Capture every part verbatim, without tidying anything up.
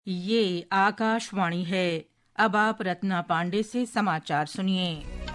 ये आकाशवाणी है। अब आप रत्ना पांडे से समाचार सुनिए।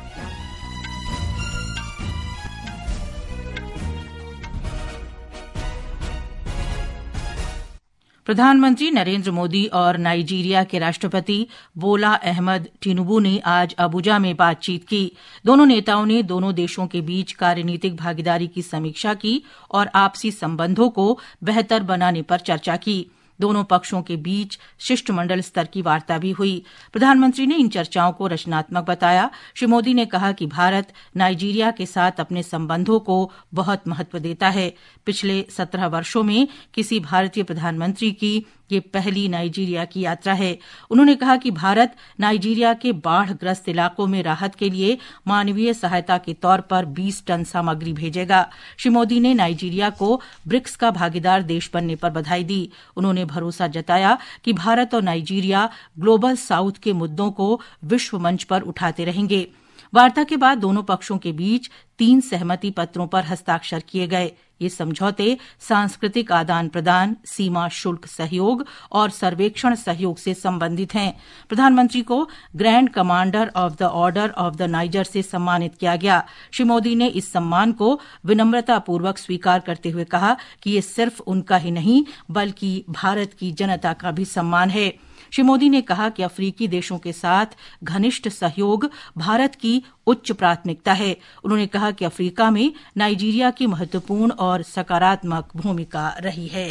प्रधानमंत्री नरेंद्र मोदी और नाइजीरिया के राष्ट्रपति बोला अहमद टिनुबू ने आज अबुजा में बातचीत की। दोनों नेताओं ने दोनों देशों के बीच कार्यनीतिक भागीदारी की समीक्षा की और आपसी संबंधों को बेहतर बनाने पर चर्चा की। दोनों पक्षों के बीच शिष्टमंडल स्तर की वार्ता भी हुई। प्रधानमंत्री ने इन चर्चाओं को रचनात्मक बताया। श्री मोदी ने कहा कि भारत नाइजीरिया के साथ अपने संबंधों को बहुत महत्व देता है। पिछले सत्रह वर्षों में किसी भारतीय प्रधानमंत्री की ये पहली नाइजीरिया की यात्रा है। उन्होंने कहा कि भारत नाइजीरिया के बाढ़ग्रस्त इलाकों में राहत के लिए मानवीय सहायता के तौर पर बीस टन सामग्री भेजेगा। श्री मोदी ने नाइजीरिया को ब्रिक्स का भागीदार देश बनने पर बधाई दी। उन्होंने भरोसा जताया कि भारत और नाइजीरिया ग्लोबल साउथ के मुद्दों को विश्व मंच पर उठाते रहेंगे। वार्ता के बाद दोनों पक्षों के बीच तीन सहमति पत्रों पर हस्ताक्षर किए गए। ये समझौते सांस्कृतिक आदान प्रदान, सीमा शुल्क सहयोग और सर्वेक्षण सहयोग से संबंधित हैं। प्रधानमंत्री को grand commander of the order of the Niger से सम्मानित किया गया। श्री मोदी ने इस सम्मान को विनम्रतापूर्वक स्वीकार करते हुए कहा कि ये सिर्फ उनका ही नहीं बल्कि भारत की जनता का भी सम्मान है। श्री मोदी ने कहा कि अफ्रीकी देशों के साथ घनिष्ठ सहयोग भारत की उच्च प्राथमिकता है। उन्होंने कहा कि अफ्रीका में नाइजीरिया की महत्वपूर्ण और सकारात्मक भूमिका रही है।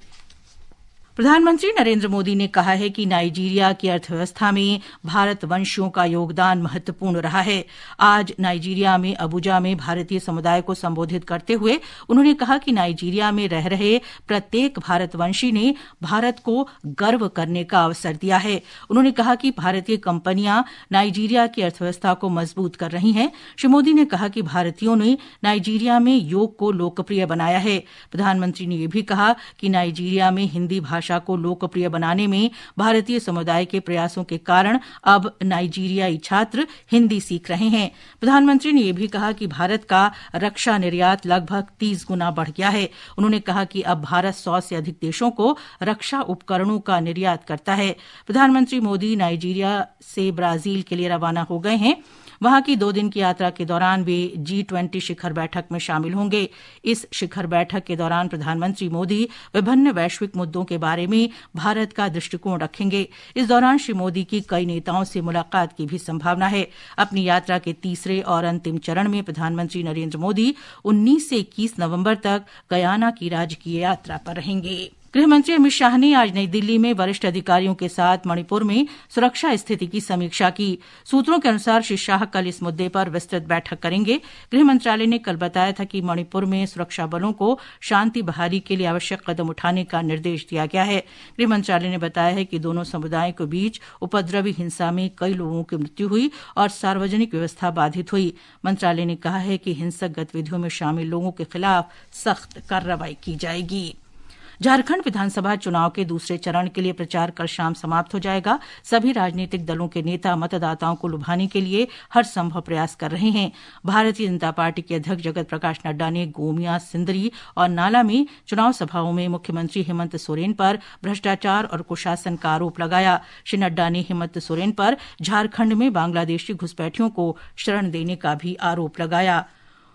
प्रधानमंत्री नरेंद्र मोदी ने कहा है कि नाइजीरिया की अर्थव्यवस्था में भारतवंशियों का योगदान महत्वपूर्ण रहा है। आज नाइजीरिया में अबुजा में भारतीय समुदाय को संबोधित करते हुए उन्होंने कहा कि नाइजीरिया में रह रहे प्रत्येक भारतवंशी ने भारत को गर्व करने का अवसर दिया है। उन्होंने कहा कि भारतीय कंपनियां नाइजीरिया की अर्थव्यवस्था को मजबूत कर रही हैं। श्री मोदी ने कहा कि भारतीयों ने नाइजीरिया में योग को लोकप्रिय बनाया है। प्रधानमंत्री ने यह भी कहा कि नाइजीरिया में हिंदी भाषा को लोकप्रिय बनाने में भारतीय समुदाय के प्रयासों के कारण अब नाइजीरियाई छात्र हिंदी सीख रहे हैं। प्रधानमंत्री ने यह भी कहा कि भारत का रक्षा निर्यात लगभग तीस गुना बढ़ गया है। उन्होंने कहा कि अब भारत सौ से अधिक देशों को रक्षा उपकरणों का निर्यात करता है। प्रधानमंत्री मोदी नाइजीरिया से ब्राजील के लिए रवाना हो गए हैं। वहां की दो दिन की यात्रा के दौरान वे जी ट्वेंटी शिखर बैठक में शामिल होंगे। इस शिखर बैठक के दौरान प्रधानमंत्री मोदी विभिन्न वैश्विक मुद्दों के बारे में भारत का दृष्टिकोण रखेंगे। इस दौरान श्री मोदी की कई नेताओं से मुलाकात की भी संभावना है। अपनी यात्रा के तीसरे और अंतिम चरण में प्रधानमंत्री नरेंद्र मोदी उन्नीस से इक्कीस नवंबर तक गयाना की राजकीय यात्रा पर रहेंगे। गृहमंत्री अमित शाह ने आज नई दिल्ली में वरिष्ठ अधिकारियों के साथ मणिपुर में सुरक्षा स्थिति की समीक्षा की। सूत्रों के अनुसार श्री शाह कल इस मुद्दे पर विस्तृत बैठक करेंगे। गृह मंत्रालय ने कल बताया था कि मणिपुर में सुरक्षा बलों को शांति बहाली के लिए आवश्यक कदम उठाने का निर्देश दिया गया है। गृह मंत्रालय ने बताया है कि दोनों समुदायों के बीच उपद्रवी हिंसा में कई लोगों की मृत्यु हुई और सार्वजनिक व्यवस्था बाधित हुई। मंत्रालय ने कहा है कि हिंसक गतिविधियों में शामिल लोगों के खिलाफ सख्त कार्रवाई की जाएगी। झारखंड विधानसभा चुनाव के दूसरे चरण के लिए प्रचार कल शाम समाप्त हो जाएगा। सभी राजनीतिक दलों के नेता मतदाताओं को लुभाने के लिए हर संभव प्रयास कर रहे हैं। भारतीय जनता पार्टी के अध्यक्ष जगत प्रकाश नड्डा ने गोमिया, सिंदरी और नाला में चुनाव सभाओं में मुख्यमंत्री हेमंत सोरेन पर भ्रष्टाचार और कुशासन का आरोप लगाया। श्री नड्डा ने हेमंत सोरेन पर झारखंड में बांग्लादेशी घुसपैठियों को शरण देने का भी आरोप लगाया।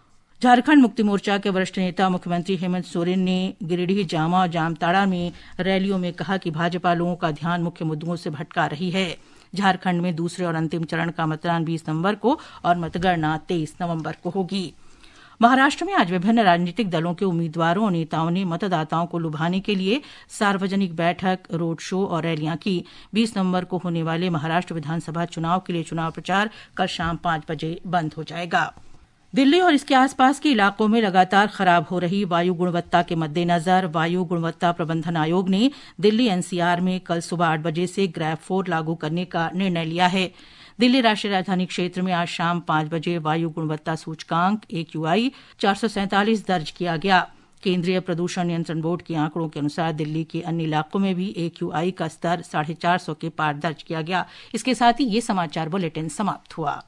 झारखंड मुक्ति मोर्चा के वरिष्ठ नेता मुख्यमंत्री हेमंत सोरेन ने गिरिडीह, जामा और जामताड़ा में रैलियों में कहा कि भाजपा लोगों का ध्यान मुख्य मुद्दों से भटका रही है। झारखंड में दूसरे और अंतिम चरण का मतदान बीस नवंबर को और मतगणना तेईस नवंबर को होगी। महाराष्ट्र में आज विभिन्न राजनीतिक दलों के उम्मीदवारों और नेताओं ने मतदाताओं को लुभाने के लिए सार्वजनिक बैठक, रोड शो और रैलियां की। बीस नवंबर को होने वाले महाराष्ट्र विधानसभा चुनाव के लिए चुनाव प्रचार कल शाम पांच बजे बंद हो जाएगा। दिल्ली और इसके आसपास के इलाकों में लगातार खराब हो रही वायु गुणवत्ता के मद्देनजर वायु गुणवत्ता प्रबंधन आयोग ने दिल्ली एनसीआर में कल सुबह आठ बजे से ग्रैब फोर लागू करने का निर्णय लिया है। दिल्ली राष्ट्रीय राजधानी क्षेत्र में आज शाम पांच बजे वायु गुणवत्ता सूचकांक एक्यूआई चार सौ सैंतालीस दर्ज किया गया। केंद्रीय प्रदूषण नियंत्रण बोर्ड के आंकड़ों के अनुसार दिल्ली के अन्य इलाकों में भी एक्यूआई का स्तर साढ़े चार सौ के पार दर्ज किया गया। इसके साथ ही ये समाचार बुलेटिन समाप्त हुआ।